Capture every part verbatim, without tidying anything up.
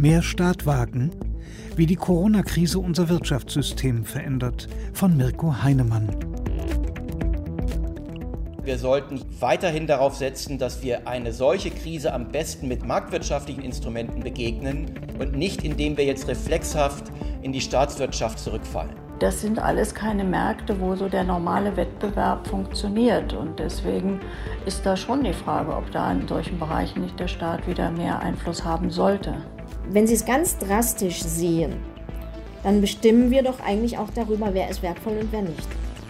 Mehr Staat wagen? Wie die Corona-Krise unser Wirtschaftssystem verändert. Von Mirko Heinemann. Wir sollten weiterhin darauf setzen, dass wir eine solche Krise am besten mit marktwirtschaftlichen Instrumenten begegnen und nicht, indem wir jetzt reflexhaft in die Staatswirtschaft zurückfallen. Das sind alles keine Märkte, wo so der normale Wettbewerb funktioniert. Und deswegen ist da schon die Frage, ob da in solchen Bereichen nicht der Staat wieder mehr Einfluss haben sollte. Wenn Sie es ganz drastisch sehen, dann bestimmen wir doch eigentlich auch darüber, wer ist wertvoll und wer nicht.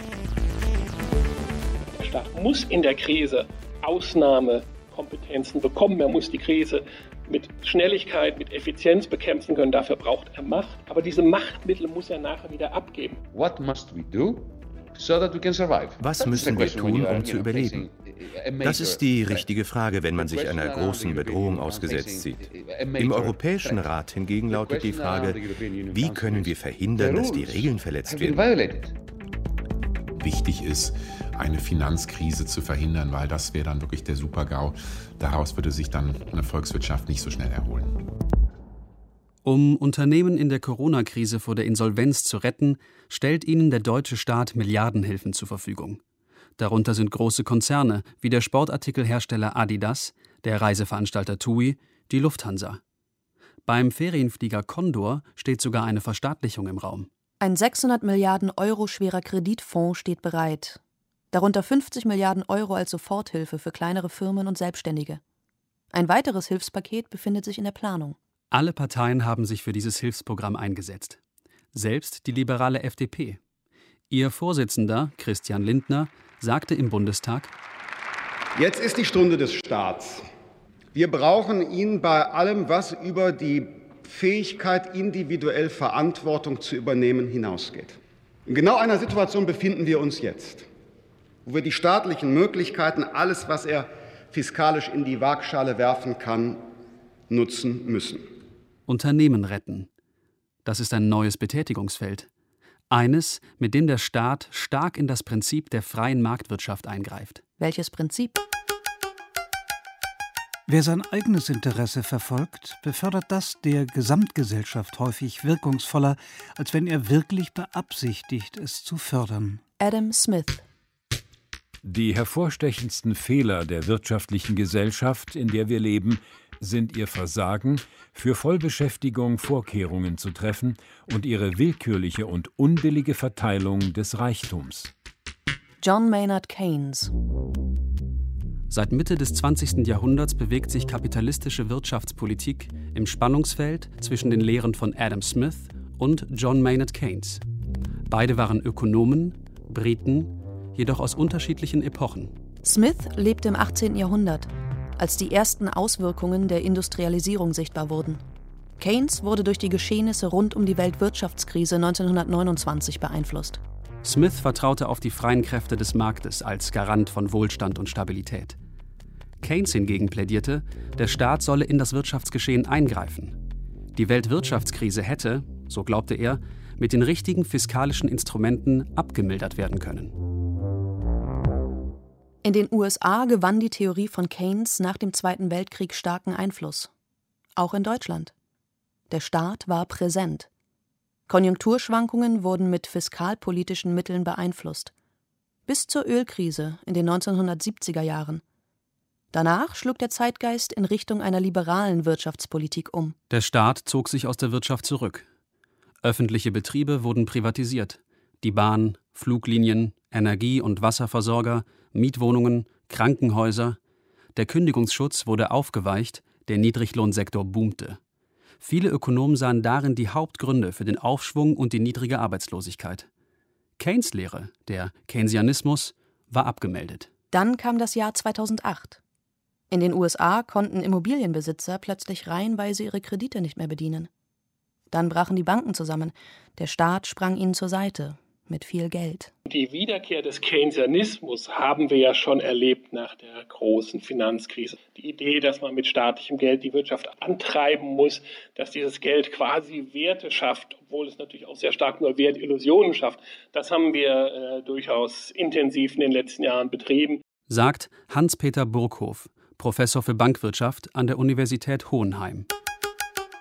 Der Staat muss in der Krise Ausnahmekompetenzen bekommen. Er muss die Krise mit Schnelligkeit, mit Effizienz bekämpfen können. Dafür braucht er Macht. Aber diese Machtmittel muss er nachher wieder abgeben. What must we do so that we can survive? Was müssen wir tun, um zu überleben? Das ist die richtige Frage, wenn man sich einer großen Bedrohung ausgesetzt sieht. Im Europäischen Rat hingegen lautet die Frage, wie können wir verhindern, dass die Regeln verletzt werden? Wichtig ist, eine Finanzkrise zu verhindern, weil das wäre dann wirklich der Super-GAU. Daraus würde sich dann eine Volkswirtschaft nicht so schnell erholen. Um Unternehmen in der Corona-Krise vor der Insolvenz zu retten, stellt ihnen der deutsche Staat Milliardenhilfen zur Verfügung. Darunter sind große Konzerne wie der Sportartikelhersteller Adidas, der Reiseveranstalter TUI, die Lufthansa. Beim Ferienflieger Condor steht sogar eine Verstaatlichung im Raum. Ein sechshundert Milliarden Euro schwerer Kreditfonds steht bereit. Darunter fünfzig Milliarden Euro als Soforthilfe für kleinere Firmen und Selbstständige. Ein weiteres Hilfspaket befindet sich in der Planung. Alle Parteien haben sich für dieses Hilfsprogramm eingesetzt. Selbst die liberale F D P. Ihr Vorsitzender, Christian Lindner, sagte im Bundestag: Jetzt ist die Stunde des Staats. Wir brauchen ihn bei allem, was über die Fähigkeit, individuell Verantwortung zu übernehmen, hinausgeht. In genau einer Situation befinden wir uns jetzt, wo wir die staatlichen Möglichkeiten, alles, was er fiskalisch in die Waagschale werfen kann, nutzen müssen. Unternehmen retten. Das ist ein neues Betätigungsfeld. Eines, mit dem der Staat stark in das Prinzip der freien Marktwirtschaft eingreift. Welches Prinzip? Wer sein eigenes Interesse verfolgt, befördert das der Gesamtgesellschaft häufig wirkungsvoller, als wenn er wirklich beabsichtigt, es zu fördern. Adam Smith. Die hervorstechendsten Fehler der wirtschaftlichen Gesellschaft, in der wir leben, sind ihr Versagen, für Vollbeschäftigung Vorkehrungen zu treffen und ihre willkürliche und unbillige Verteilung des Reichtums. John Maynard Keynes. Seit Mitte des zwanzigsten Jahrhunderts bewegt sich kapitalistische Wirtschaftspolitik im Spannungsfeld zwischen den Lehren von Adam Smith und John Maynard Keynes. Beide waren Ökonomen, Briten, jedoch aus unterschiedlichen Epochen. Smith lebte im achtzehnten Jahrhundert, als die ersten Auswirkungen der Industrialisierung sichtbar wurden. Keynes wurde durch die Geschehnisse rund um die Weltwirtschaftskrise neunzehnhundertneunundzwanzig beeinflusst. Smith vertraute auf die freien Kräfte des Marktes als Garant von Wohlstand und Stabilität. Keynes hingegen plädierte, der Staat solle in das Wirtschaftsgeschehen eingreifen. Die Weltwirtschaftskrise hätte, so glaubte er, mit den richtigen fiskalischen Instrumenten abgemildert werden können. In den U S A gewann die Theorie von Keynes nach dem Zweiten Weltkrieg starken Einfluss. Auch in Deutschland. Der Staat war präsent. Konjunkturschwankungen wurden mit fiskalpolitischen Mitteln beeinflusst. Bis zur Ölkrise in den neunzehnhundertsiebziger Jahren. Danach schlug der Zeitgeist in Richtung einer liberalen Wirtschaftspolitik um. Der Staat zog sich aus der Wirtschaft zurück. Öffentliche Betriebe wurden privatisiert. Die Bahn, Fluglinien, Energie- und Wasserversorger, Mietwohnungen, Krankenhäuser. Der Kündigungsschutz wurde aufgeweicht, der Niedriglohnsektor boomte. Viele Ökonomen sahen darin die Hauptgründe für den Aufschwung und die niedrige Arbeitslosigkeit. Keynes' Lehre, der Keynesianismus, war abgemeldet. Dann kam das Jahr zweitausendacht. In den U S A konnten Immobilienbesitzer plötzlich reihenweise ihre Kredite nicht mehr bedienen. Dann brachen die Banken zusammen. Der Staat sprang ihnen zur Seite. Mit viel Geld. Die Wiederkehr des Keynesianismus haben wir ja schon erlebt nach der großen Finanzkrise. Die Idee, dass man mit staatlichem Geld die Wirtschaft antreiben muss, dass dieses Geld quasi Werte schafft, obwohl es natürlich auch sehr stark nur Wertillusionen schafft, das haben wir äh, durchaus intensiv in den letzten Jahren betrieben. Sagt Hans-Peter Burghof, Professor für Bankwirtschaft an der Universität Hohenheim.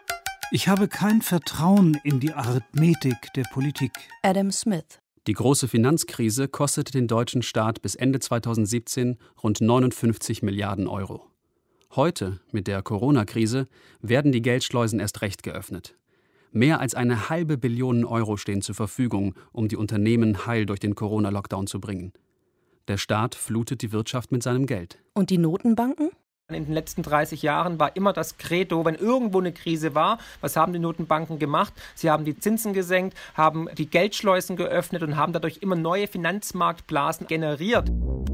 Ich habe kein Vertrauen in die Arithmetik der Politik. Adam Smith. Die große Finanzkrise kostete den deutschen Staat bis Ende zweitausendsiebzehn rund neunundfünfzig Milliarden Euro. Heute, mit der Corona-Krise, werden die Geldschleusen erst recht geöffnet. Mehr als eine halbe Billion Euro stehen zur Verfügung, um die Unternehmen heil durch den Corona-Lockdown zu bringen. Der Staat flutet die Wirtschaft mit seinem Geld. Und die Notenbanken? In den letzten dreißig Jahren war immer das Credo, wenn irgendwo eine Krise war, was haben die Notenbanken gemacht? Sie haben die Zinsen gesenkt, haben die Geldschleusen geöffnet und haben dadurch immer neue Finanzmarktblasen generiert.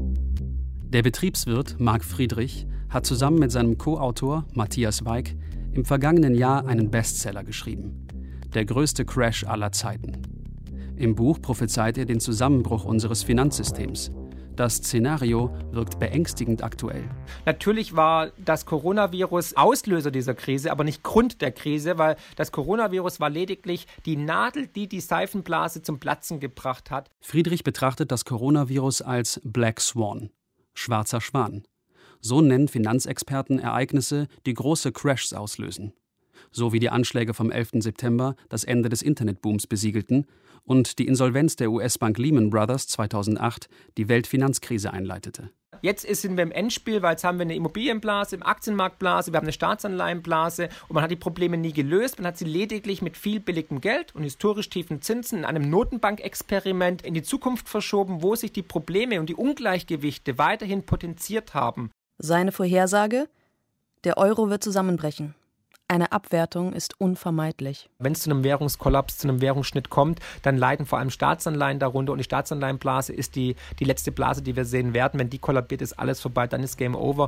Der Betriebswirt Marc Friedrich hat zusammen mit seinem Co-Autor Matthias Weik im vergangenen Jahr einen Bestseller geschrieben. Der größte Crash aller Zeiten. Im Buch prophezeit er den Zusammenbruch unseres Finanzsystems. Das Szenario wirkt beängstigend aktuell. Natürlich war das Coronavirus Auslöser dieser Krise, aber nicht Grund der Krise, weil das Coronavirus war lediglich die Nadel, die die Seifenblase zum Platzen gebracht hat. Friedrich betrachtet das Coronavirus als Black Swan, schwarzer Schwan. So nennen Finanzexperten Ereignisse, die große Crashs auslösen. So wie die Anschläge vom elften September das Ende des Internetbooms besiegelten und die Insolvenz der U S-Bank Lehman Brothers zweitausendacht die Weltfinanzkrise einleitete. Jetzt sind wir im Endspiel, weil jetzt haben wir eine Immobilienblase, eine Aktienmarktblase, wir haben eine Staatsanleihenblase und man hat die Probleme nie gelöst. Man hat sie lediglich mit viel billigem Geld und historisch tiefen Zinsen in einem Notenbankexperiment in die Zukunft verschoben, wo sich die Probleme und die Ungleichgewichte weiterhin potenziert haben. Seine Vorhersage? Der Euro wird zusammenbrechen. Eine Abwertung ist unvermeidlich. Wenn es zu einem Währungskollaps, zu einem Währungsschnitt kommt, dann leiden vor allem Staatsanleihen darunter. Und die Staatsanleihenblase ist die, die letzte Blase, die wir sehen werden. Wenn die kollabiert, ist alles vorbei, dann ist Game Over.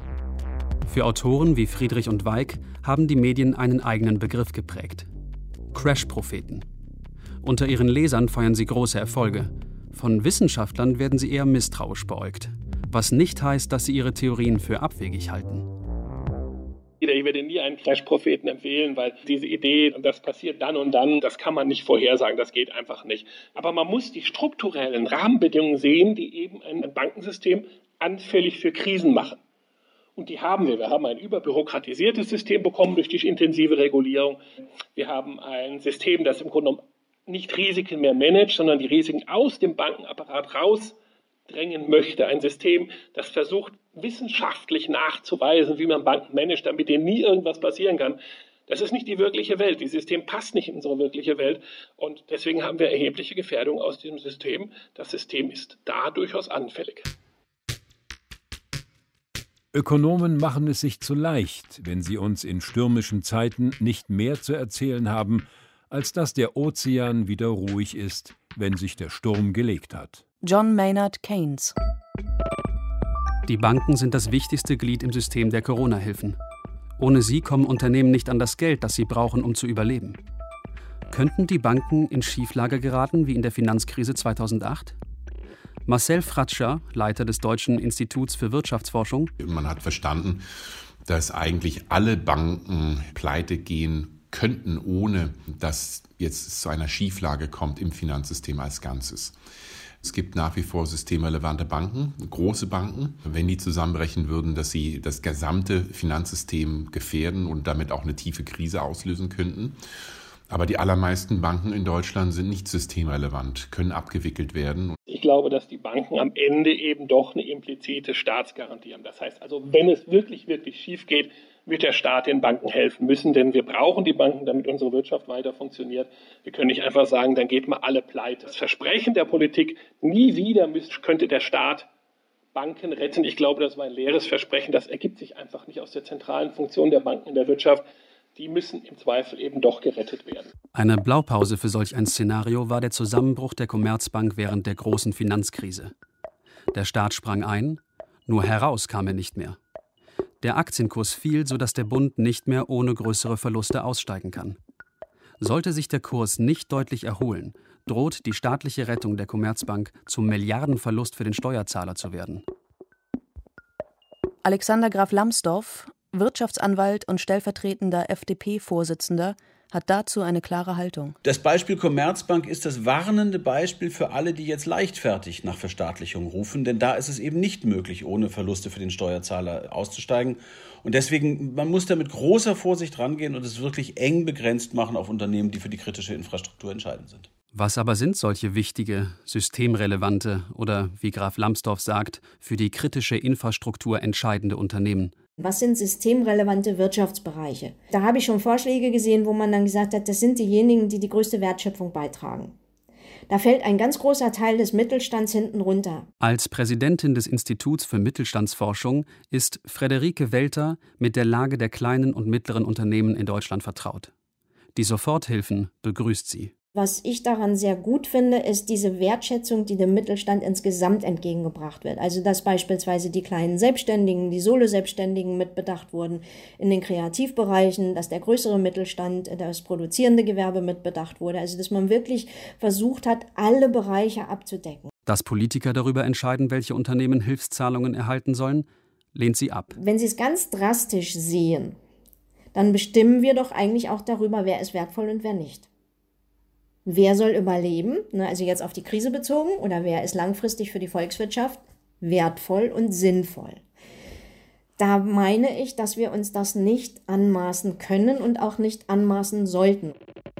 Für Autoren wie Friedrich und Weik haben die Medien einen eigenen Begriff geprägt. Crash-Propheten. Unter ihren Lesern feiern sie große Erfolge. Von Wissenschaftlern werden sie eher misstrauisch beäugt. Was nicht heißt, dass sie ihre Theorien für abwegig halten. Ich werde nie einen Crash-Propheten empfehlen, weil diese Idee, und das passiert dann und dann, das kann man nicht vorhersagen, das geht einfach nicht. Aber man muss die strukturellen Rahmenbedingungen sehen, die eben ein Bankensystem anfällig für Krisen machen. Und die haben wir. Wir haben ein überbürokratisiertes System bekommen durch die intensive Regulierung. Wir haben ein System, das im Grunde genommen nicht Risiken mehr managt, sondern die Risiken aus dem Bankenapparat raus drängen möchte. Ein System, das versucht, wissenschaftlich nachzuweisen, wie man Banken managt, damit denen nie irgendwas passieren kann. Das ist nicht die wirkliche Welt. Dieses System passt nicht in unsere wirkliche Welt. Und deswegen haben wir erhebliche Gefährdung aus diesem System. Das System ist da durchaus anfällig. Ökonomen machen es sich zu leicht, wenn sie uns in stürmischen Zeiten nicht mehr zu erzählen haben, als dass der Ozean wieder ruhig ist, wenn sich der Sturm gelegt hat. John Maynard Keynes. Die Banken sind das wichtigste Glied im System der Corona-Hilfen. Ohne sie kommen Unternehmen nicht an das Geld, das sie brauchen, um zu überleben. Könnten die Banken in Schieflage geraten wie in der Finanzkrise zweitausendacht? Marcel Fratscher, Leiter des Deutschen Instituts für Wirtschaftsforschung. Man hat verstanden, dass eigentlich alle Banken pleite gehen könnten, ohne dass jetzt zu einer Schieflage kommt im Finanzsystem als Ganzes. Es gibt nach wie vor systemrelevante Banken, große Banken. Wenn die zusammenbrechen würden, dass sie das gesamte Finanzsystem gefährden und damit auch eine tiefe Krise auslösen könnten. Aber die allermeisten Banken in Deutschland sind nicht systemrelevant, können abgewickelt werden. Ich glaube, dass die Banken am Ende eben doch eine implizite Staatsgarantie haben. Das heißt also, wenn es wirklich, wirklich schief geht, wird der Staat den Banken helfen müssen, denn wir brauchen die Banken, damit unsere Wirtschaft weiter funktioniert. Wir können nicht einfach sagen, dann geht mal alle pleite. Das Versprechen der Politik, nie wieder müsste, könnte der Staat Banken retten. Ich glaube, das war ein leeres Versprechen. Das ergibt sich einfach nicht aus der zentralen Funktion der Banken in der Wirtschaft. Die müssen im Zweifel eben doch gerettet werden. Eine Blaupause für solch ein Szenario war der Zusammenbruch der Commerzbank während der großen Finanzkrise. Der Staat sprang ein, nur heraus kam er nicht mehr. Der Aktienkurs fiel, sodass der Bund nicht mehr ohne größere Verluste aussteigen kann. Sollte sich der Kurs nicht deutlich erholen, droht die staatliche Rettung der Commerzbank zum Milliardenverlust für den Steuerzahler zu werden. Alexander Graf Lambsdorff, Wirtschaftsanwalt und stellvertretender F D P-Vorsitzender, hat dazu eine klare Haltung. Das Beispiel Commerzbank ist das warnende Beispiel für alle, die jetzt leichtfertig nach Verstaatlichung rufen. Denn da ist es eben nicht möglich, ohne Verluste für den Steuerzahler auszusteigen. Und deswegen, man muss da mit großer Vorsicht rangehen und es wirklich eng begrenzt machen auf Unternehmen, die für die kritische Infrastruktur entscheidend sind. Was aber sind solche wichtige, systemrelevante oder, wie Graf Lambsdorff sagt, für die kritische Infrastruktur entscheidende Unternehmen? Was sind systemrelevante Wirtschaftsbereiche? Da habe ich schon Vorschläge gesehen, wo man dann gesagt hat, das sind diejenigen, die die größte Wertschöpfung beitragen. Da fällt ein ganz großer Teil des Mittelstands hinten runter. Als Präsidentin des Instituts für Mittelstandsforschung ist Friederike Welter mit der Lage der kleinen und mittleren Unternehmen in Deutschland vertraut. Die Soforthilfen begrüßt sie. Was ich daran sehr gut finde, ist diese Wertschätzung, die dem Mittelstand insgesamt entgegengebracht wird. Also dass beispielsweise die kleinen Selbstständigen, die Solo-Selbstständigen mitbedacht wurden in den Kreativbereichen, dass der größere Mittelstand, das produzierende Gewerbe mitbedacht wurde. Also dass man wirklich versucht hat, alle Bereiche abzudecken. Dass Politiker darüber entscheiden, welche Unternehmen Hilfszahlungen erhalten sollen, lehnt sie ab. Wenn Sie es ganz drastisch sehen, dann bestimmen wir doch eigentlich auch darüber, wer ist wertvoll und wer nicht. Wer soll überleben, also jetzt auf die Krise bezogen, oder wer ist langfristig für die Volkswirtschaft wertvoll und sinnvoll? Da meine ich, dass wir uns das nicht anmaßen können und auch nicht anmaßen sollten.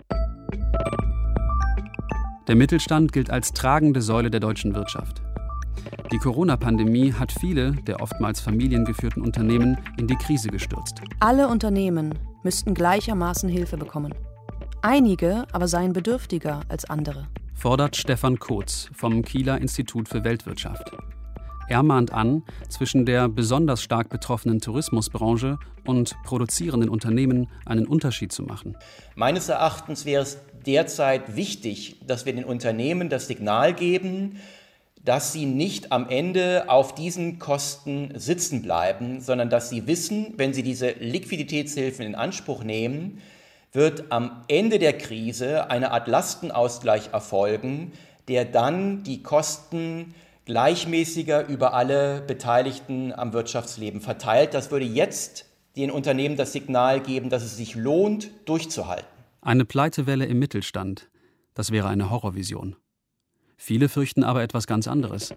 Der Mittelstand gilt als tragende Säule der deutschen Wirtschaft. Die Corona-Pandemie hat viele der oftmals familiengeführten Unternehmen in die Krise gestürzt. Alle Unternehmen müssten gleichermaßen Hilfe bekommen. Einige aber seien bedürftiger als andere. Fordert Stefan Kotz vom Kieler Institut für Weltwirtschaft. Er mahnt an, zwischen der besonders stark betroffenen Tourismusbranche und produzierenden Unternehmen einen Unterschied zu machen. Meines Erachtens wäre es derzeit wichtig, dass wir den Unternehmen das Signal geben, dass sie nicht am Ende auf diesen Kosten sitzen bleiben, sondern dass sie wissen, wenn sie diese Liquiditätshilfen in Anspruch nehmen, wird am Ende der Krise eine Art Lastenausgleich erfolgen, der dann die Kosten gleichmäßiger über alle Beteiligten am Wirtschaftsleben verteilt. Das würde jetzt den Unternehmen das Signal geben, dass es sich lohnt, durchzuhalten. Eine Pleitewelle im Mittelstand, das wäre eine Horrorvision. Viele fürchten aber etwas ganz anderes.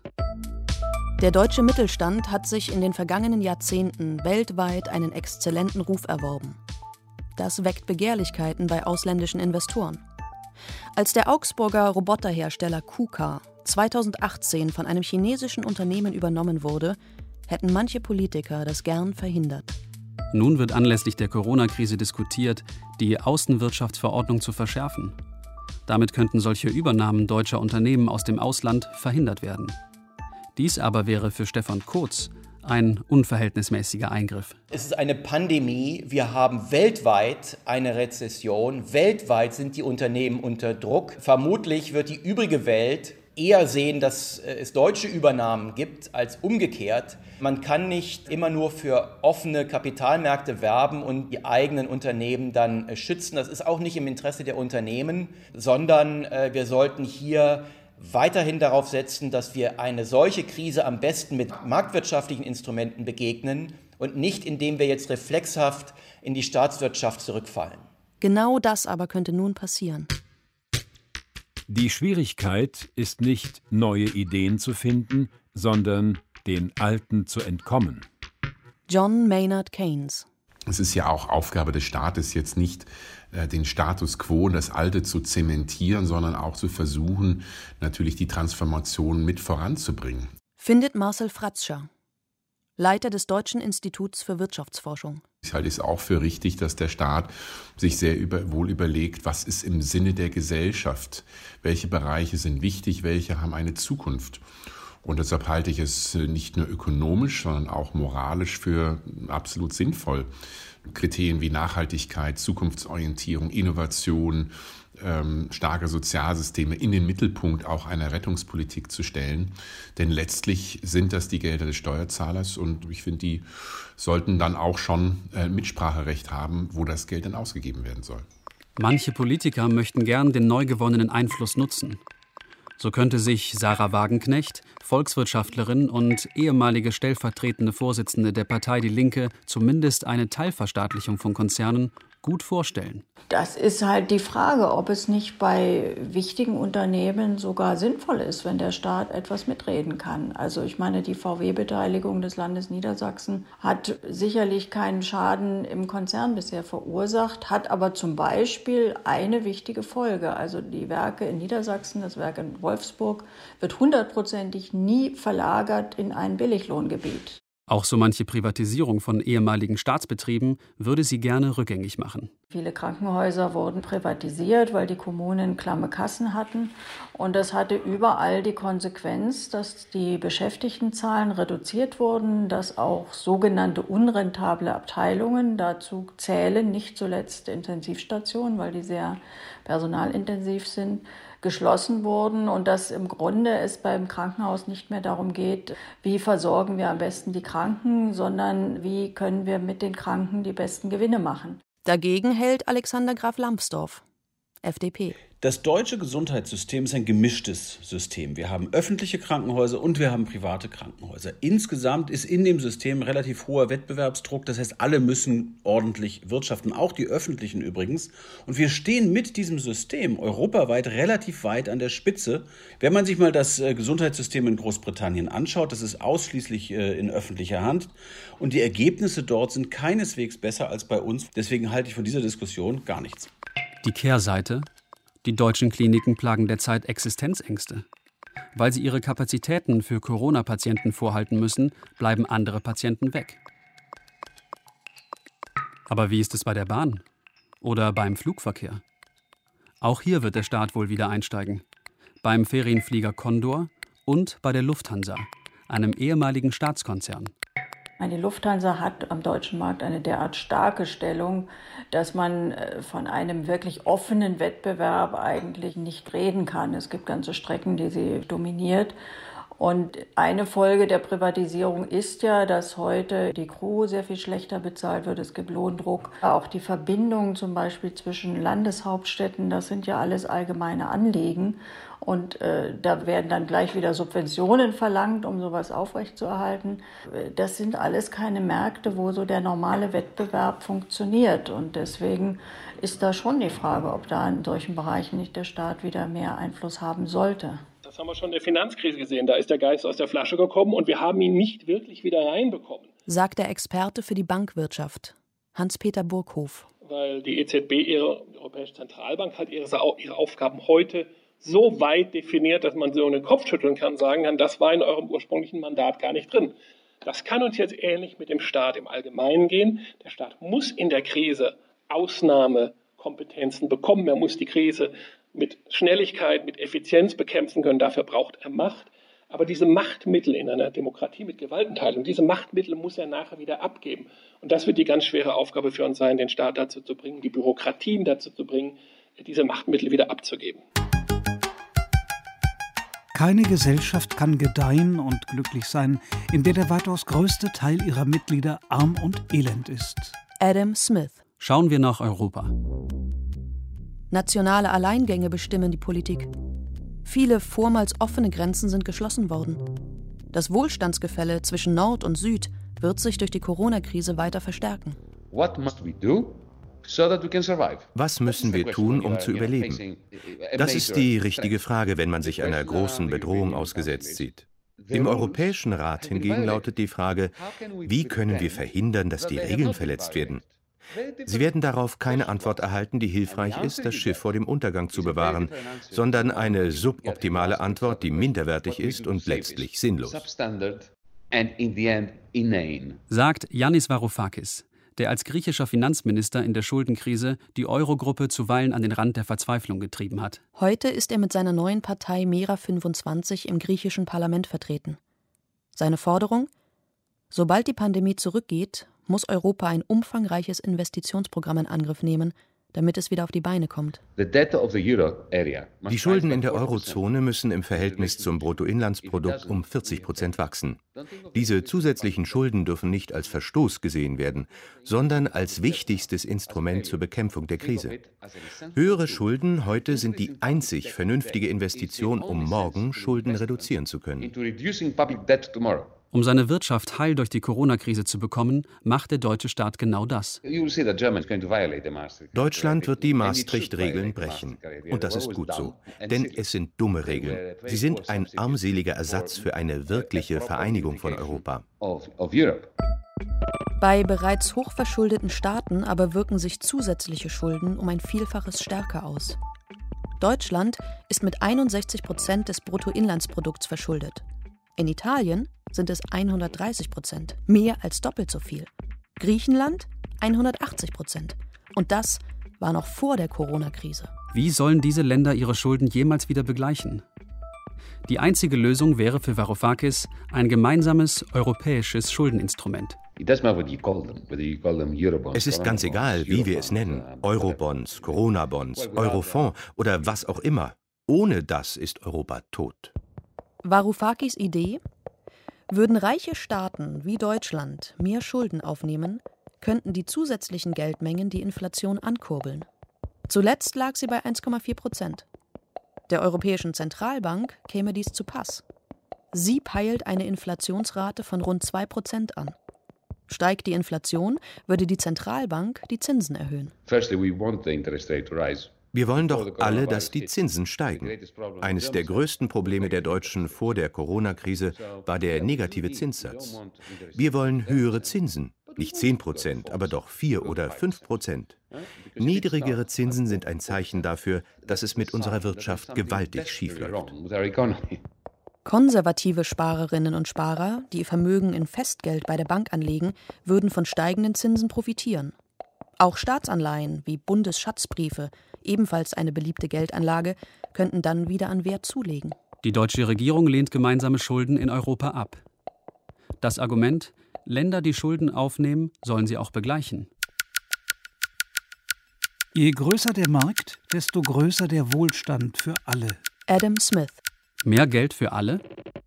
Der deutsche Mittelstand hat sich in den vergangenen Jahrzehnten weltweit einen exzellenten Ruf erworben. Das weckt Begehrlichkeiten bei ausländischen Investoren. Als der Augsburger Roboterhersteller KUKA zweitausendachtzehn von einem chinesischen Unternehmen übernommen wurde, hätten manche Politiker das gern verhindert. Nun wird anlässlich der Corona-Krise diskutiert, die Außenwirtschaftsverordnung zu verschärfen. Damit könnten solche Übernahmen deutscher Unternehmen aus dem Ausland verhindert werden. Dies aber wäre für Stefan Kotz ein unverhältnismäßiger Eingriff. Es ist eine Pandemie. Wir haben weltweit eine Rezession. Weltweit sind die Unternehmen unter Druck. Vermutlich wird die übrige Welt eher sehen, dass es deutsche Übernahmen gibt, als umgekehrt. Man kann nicht immer nur für offene Kapitalmärkte werben und die eigenen Unternehmen dann schützen. Das ist auch nicht im Interesse der Unternehmen, sondern wir sollten hier weiterhin darauf setzen, dass wir eine solche Krise am besten mit marktwirtschaftlichen Instrumenten begegnen und nicht, indem wir jetzt reflexhaft in die Staatswirtschaft zurückfallen. Genau das aber könnte nun passieren. Die Schwierigkeit ist nicht, neue Ideen zu finden, sondern den alten zu entkommen. John Maynard Keynes. Es ist ja auch Aufgabe des Staates, jetzt nicht äh, den Status quo, das Alte zu zementieren, sondern auch zu versuchen, natürlich die Transformation mit voranzubringen. Findet Marcel Fratscher, Leiter des Deutschen Instituts für Wirtschaftsforschung. Ich halte es auch für richtig, dass der Staat sich sehr über, wohl überlegt, was ist im Sinne der Gesellschaft, welche Bereiche sind wichtig, welche haben eine Zukunft. Und deshalb halte ich es nicht nur ökonomisch, sondern auch moralisch für absolut sinnvoll, Kriterien wie Nachhaltigkeit, Zukunftsorientierung, Innovation, ähm, starke Sozialsysteme in den Mittelpunkt auch einer Rettungspolitik zu stellen. Denn letztlich sind das die Gelder des Steuerzahlers und ich finde, die sollten dann auch schon äh, Mitspracherecht haben, wo das Geld dann ausgegeben werden soll. Manche Politiker möchten gern den neu gewonnenen Einfluss nutzen. So könnte sich Sarah Wagenknecht, Volkswirtschaftlerin und ehemalige stellvertretende Vorsitzende der Partei Die Linke, zumindest eine Teilverstaatlichung von Konzernen gut vorstellen. Das ist halt die Frage, ob es nicht bei wichtigen Unternehmen sogar sinnvoll ist, wenn der Staat etwas mitreden kann. Also ich meine, die V W-Beteiligung des Landes Niedersachsen hat sicherlich keinen Schaden im Konzern bisher verursacht, hat aber zum Beispiel eine wichtige Folge. Also die Werke in Niedersachsen, das Werk in Wolfsburg, wird hundertprozentig nie verlagert in ein Billiglohngebiet. Auch so manche Privatisierung von ehemaligen Staatsbetrieben würde sie gerne rückgängig machen. Viele Krankenhäuser wurden privatisiert, weil die Kommunen klamme Kassen hatten. Und das hatte überall die Konsequenz, dass die Beschäftigtenzahlen reduziert wurden, dass auch sogenannte unrentable Abteilungen, dazu zählen nicht zuletzt Intensivstationen, weil die sehr personalintensiv sind, geschlossen wurden und dass im Grunde es beim Krankenhaus nicht mehr darum geht, wie versorgen wir am besten die Kranken, sondern wie können wir mit den Kranken die besten Gewinne machen. Dagegen hält Alexander Graf Lambsdorff, F D P. Das deutsche Gesundheitssystem ist ein gemischtes System. Wir haben öffentliche Krankenhäuser und wir haben private Krankenhäuser. Insgesamt ist in dem System relativ hoher Wettbewerbsdruck. Das heißt, alle müssen ordentlich wirtschaften, auch die öffentlichen übrigens. Und wir stehen mit diesem System europaweit relativ weit an der Spitze. Wenn man sich mal das Gesundheitssystem in Großbritannien anschaut, das ist ausschließlich in öffentlicher Hand. Und die Ergebnisse dort sind keineswegs besser als bei uns. Deswegen halte ich von dieser Diskussion gar nichts. Die Kehrseite: Die deutschen Kliniken plagen derzeit Existenzängste. Weil sie ihre Kapazitäten für Corona-Patienten vorhalten müssen, bleiben andere Patienten weg. Aber wie ist es bei der Bahn? Oder beim Flugverkehr? Auch hier wird der Staat wohl wieder einsteigen. Beim Ferienflieger Condor und bei der Lufthansa, einem ehemaligen Staatskonzern. Die Lufthansa hat am deutschen Markt eine derart starke Stellung, dass man von einem wirklich offenen Wettbewerb eigentlich nicht reden kann. Es gibt ganze Strecken, die sie dominiert. Und eine Folge der Privatisierung ist ja, dass heute die Crew sehr viel schlechter bezahlt wird. Es gibt Lohndruck. Auch die Verbindungen zum Beispiel zwischen Landeshauptstädten, das sind ja alles allgemeine Anliegen. Und äh, da werden dann gleich wieder Subventionen verlangt, um sowas aufrechtzuerhalten. Das sind alles keine Märkte, wo so der normale Wettbewerb funktioniert. Und deswegen ist da schon die Frage, ob da in solchen Bereichen nicht der Staat wieder mehr Einfluss haben sollte. Das haben wir schon in der Finanzkrise gesehen. Da ist der Geist aus der Flasche gekommen und wir haben ihn nicht wirklich wieder reinbekommen. Sagt der Experte für die Bankwirtschaft, Hans-Peter Burghof. Weil die E Z B, ihre Europäische Zentralbank, hat ihre, ihre Aufgaben heute so weit definiert, dass man so einen Kopf schütteln kann, sagen kann, das war in eurem ursprünglichen Mandat gar nicht drin. Das kann uns jetzt ähnlich mit dem Staat im Allgemeinen gehen. Der Staat muss in der Krise Ausnahmekompetenzen bekommen. Er muss die Krise mit Schnelligkeit, mit Effizienz bekämpfen können. Dafür braucht er Macht. Aber diese Machtmittel in einer Demokratie mit Gewaltenteilung, diese Machtmittel muss er nachher wieder abgeben. Und das wird die ganz schwere Aufgabe für uns sein, den Staat dazu zu bringen, die Bürokratien dazu zu bringen, diese Machtmittel wieder abzugeben. Keine Gesellschaft kann gedeihen und glücklich sein, in der der weitaus größte Teil ihrer Mitglieder arm und elend ist. Adam Smith. Schauen wir nach Europa. Nationale Alleingänge bestimmen die Politik. Viele vormals offene Grenzen sind geschlossen worden. Das Wohlstandsgefälle zwischen Nord und Süd wird sich durch die Corona-Krise weiter verstärken. What must we do? So that we can survive. Was müssen wir tun, um zu überleben? Das ist die richtige Frage, wenn man sich einer großen Bedrohung ausgesetzt sieht. Im Europäischen Rat hingegen lautet die Frage, wie können wir verhindern, dass die Regeln verletzt werden? Sie werden darauf keine Antwort erhalten, die hilfreich ist, das Schiff vor dem Untergang zu bewahren, sondern eine suboptimale Antwort, die minderwertig ist und letztlich sinnlos. Sagt Yannis Varoufakis, der als griechischer Finanzminister in der Schuldenkrise die Eurogruppe zuweilen an den Rand der Verzweiflung getrieben hat. Heute ist er mit seiner neuen Partei Mera fünfundzwanzig im griechischen Parlament vertreten. Seine Forderung? Sobald die Pandemie zurückgeht, muss Europa ein umfangreiches Investitionsprogramm in Angriff nehmen, damit es wieder auf die Beine kommt. Die Schulden in der Eurozone müssen im Verhältnis zum Bruttoinlandsprodukt um vierzig Prozent wachsen. Diese zusätzlichen Schulden dürfen nicht als Verstoß gesehen werden, sondern als wichtigstes Instrument zur Bekämpfung der Krise. Höhere Schulden heute sind die einzig vernünftige Investition, um morgen Schulden reduzieren zu können. Um seine Wirtschaft heil durch die Corona-Krise zu bekommen, macht der deutsche Staat genau das. Deutschland wird die Maastricht-Regeln brechen. Und das ist gut so. Denn es sind dumme Regeln. Sie sind ein armseliger Ersatz für eine wirkliche Vereinigung von Europa. Bei bereits hochverschuldeten Staaten aber wirken sich zusätzliche Schulden um ein Vielfaches stärker aus. Deutschland ist mit einundsechzig Prozent des Bruttoinlandsprodukts verschuldet. In Italien sind es hundertdreißig Prozent, mehr als doppelt so viel. Griechenland hundertachtzig Prozent. Und das war noch vor der Corona-Krise. Wie sollen diese Länder ihre Schulden jemals wieder begleichen? Die einzige Lösung wäre für Varoufakis ein gemeinsames europäisches Schuldeninstrument. Es ist ganz egal, wie wir es nennen. Eurobonds, Corona-Bonds, Eurofonds oder was auch immer. Ohne das ist Europa tot. Varoufakis Idee? Würden reiche Staaten wie Deutschland mehr Schulden aufnehmen, könnten die zusätzlichen Geldmengen die Inflation ankurbeln. Zuletzt lag sie bei eins Komma vier Prozent. Der Europäischen Zentralbank käme dies zu Pass. Sie peilt eine Inflationsrate von rund zwei Prozent an. Steigt die Inflation, würde die Zentralbank die Zinsen erhöhen. Wir wollen doch alle, dass die Zinsen steigen. Eines der größten Probleme der Deutschen vor der Corona-Krise war der negative Zinssatz. Wir wollen höhere Zinsen. Nicht zehn Prozent, aber doch vier oder fünf Prozent. Niedrigere Zinsen sind ein Zeichen dafür, dass es mit unserer Wirtschaft gewaltig schiefläuft. Konservative Sparerinnen und Sparer, die ihr Vermögen in Festgeld bei der Bank anlegen, würden von steigenden Zinsen profitieren. Auch Staatsanleihen wie Bundesschatzbriefe, ebenfalls eine beliebte Geldanlage, könnten dann wieder an Wert zulegen. Die deutsche Regierung lehnt gemeinsame Schulden in Europa ab. Das Argument: Länder, die Schulden aufnehmen, sollen sie auch begleichen. Je größer der Markt, desto größer der Wohlstand für alle. Adam Smith. Mehr Geld für alle?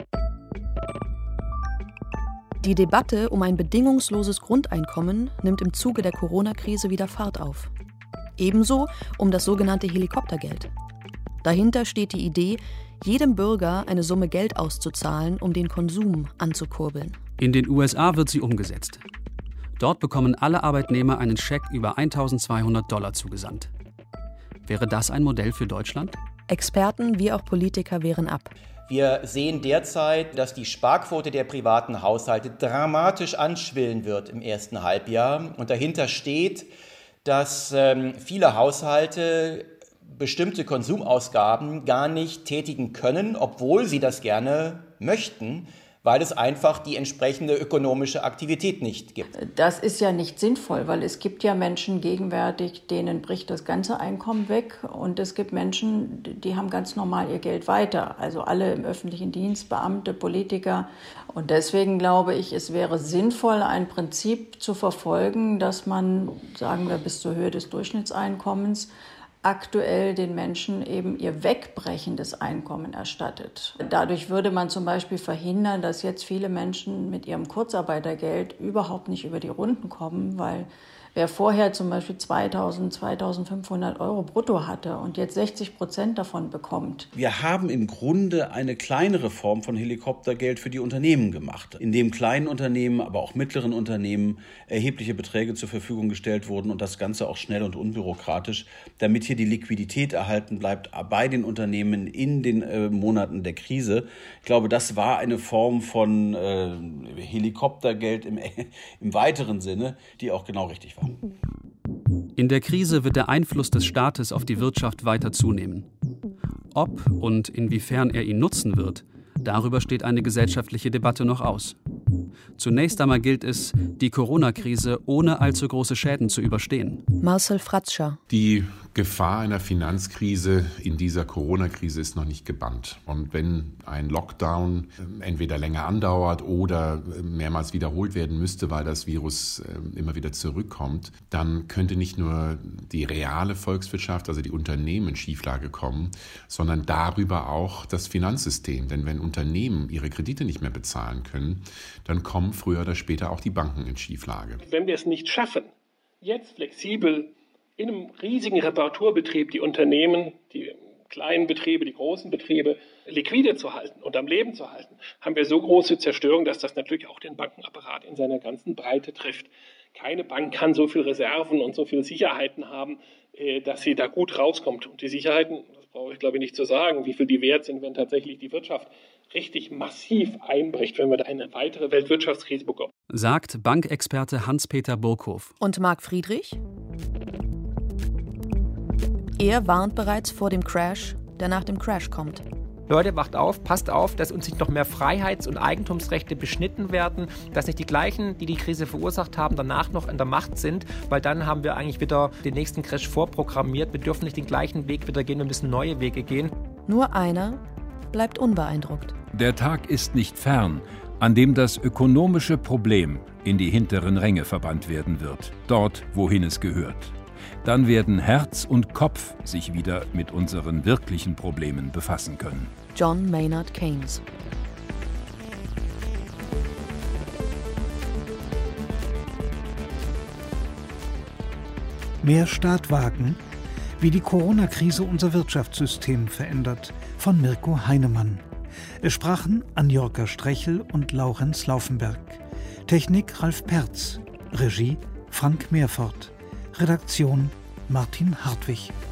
Die Debatte um ein bedingungsloses Grundeinkommen nimmt im Zuge der Corona-Krise wieder Fahrt auf. Ebenso um das sogenannte Helikoptergeld. Dahinter steht die Idee, jedem Bürger eine Summe Geld auszuzahlen, um den Konsum anzukurbeln. In den U S A wird sie umgesetzt. Dort bekommen alle Arbeitnehmer einen Scheck über eintausendzweihundert Dollar zugesandt. Wäre das ein Modell für Deutschland? Experten wie auch Politiker wehren ab. Wir sehen derzeit, dass die Sparquote der privaten Haushalte dramatisch anschwillen wird im ersten Halbjahr. Und dahinter steht, dass ähm, viele Haushalte bestimmte Konsumausgaben gar nicht tätigen können, obwohl sie das gerne möchten, weil es einfach die entsprechende ökonomische Aktivität nicht gibt. Das ist ja nicht sinnvoll, weil es gibt ja Menschen gegenwärtig, denen bricht das ganze Einkommen weg, und es gibt Menschen, die haben ganz normal ihr Geld weiter, also alle im öffentlichen Dienst, Beamte, Politiker. Und deswegen glaube ich, es wäre sinnvoll, ein Prinzip zu verfolgen, dass man, sagen wir, bis zur Höhe des Durchschnittseinkommens aktuell den Menschen eben ihr wegbrechendes Einkommen erstattet. Dadurch würde man zum Beispiel verhindern, dass jetzt viele Menschen mit ihrem Kurzarbeitergeld überhaupt nicht über die Runden kommen, weil wer vorher zum Beispiel zweitausend, zweitausendfünfhundert Euro brutto hatte und jetzt sechzig Prozent davon bekommt. Wir haben im Grunde eine kleinere Form von Helikoptergeld für die Unternehmen gemacht, in dem kleinen Unternehmen, aber auch mittleren Unternehmen erhebliche Beträge zur Verfügung gestellt wurden, und das Ganze auch schnell und unbürokratisch, damit hier die Liquidität erhalten bleibt bei den Unternehmen in den äh, Monaten der Krise. Ich glaube, das war eine Form von äh, Helikoptergeld im, im weiteren Sinne, die auch genau richtig war. In der Krise wird der Einfluss des Staates auf die Wirtschaft weiter zunehmen. Ob und inwiefern er ihn nutzen wird, darüber steht eine gesellschaftliche Debatte noch aus. Zunächst einmal gilt es, die Corona-Krise ohne allzu große Schäden zu überstehen. Marcel Fratscher. Die Gefahr einer Finanzkrise in dieser Corona-Krise ist noch nicht gebannt. Und wenn ein Lockdown entweder länger andauert oder mehrmals wiederholt werden müsste, weil das Virus immer wieder zurückkommt, dann könnte nicht nur die reale Volkswirtschaft, also die Unternehmen, in Schieflage kommen, sondern darüber auch das Finanzsystem. Denn wenn Unternehmen ihre Kredite nicht mehr bezahlen können, dann kommen früher oder später auch die Banken in Schieflage. Wenn wir es nicht schaffen, jetzt flexibel in einem riesigen Reparaturbetrieb die Unternehmen, die kleinen Betriebe, die großen Betriebe liquide zu halten und am Leben zu halten, haben wir so große Zerstörung, dass das natürlich auch den Bankenapparat in seiner ganzen Breite trifft. Keine Bank kann so viel Reserven und so viel Sicherheiten haben, dass sie da gut rauskommt. Und die Sicherheiten, das brauche ich glaube ich nicht zu sagen, wie viel die wert sind, wenn tatsächlich die Wirtschaft richtig massiv einbricht, wenn wir da eine weitere Weltwirtschaftskrise bekommen. Sagt Bankexperte Hans-Peter Burkhoff. Und Marc Friedrich? Er warnt bereits vor dem Crash, der nach dem Crash kommt. Leute, wacht auf, passt auf, dass uns nicht noch mehr Freiheits- und Eigentumsrechte beschnitten werden, dass nicht die gleichen, die die Krise verursacht haben, danach noch an der Macht sind, weil dann haben wir eigentlich wieder den nächsten Crash vorprogrammiert. Wir dürfen nicht den gleichen Weg wieder gehen, wir müssen neue Wege gehen. Nur einer bleibt unbeeindruckt. Der Tag ist nicht fern, an dem das ökonomische Problem in die hinteren Ränge verbannt werden wird, dort, wohin es gehört. Dann werden Herz und Kopf sich wieder mit unseren wirklichen Problemen befassen können. John Maynard Keynes. Mehr Staat wagen, wie die Corona-Krise unser Wirtschaftssystem verändert, von Mirko Heinemann. Es sprachen Anjorka Strechel und Laurenz Laufenberg. Technik Ralf Perz. Regie Frank Meerfort. Redaktion Martin Hartwig.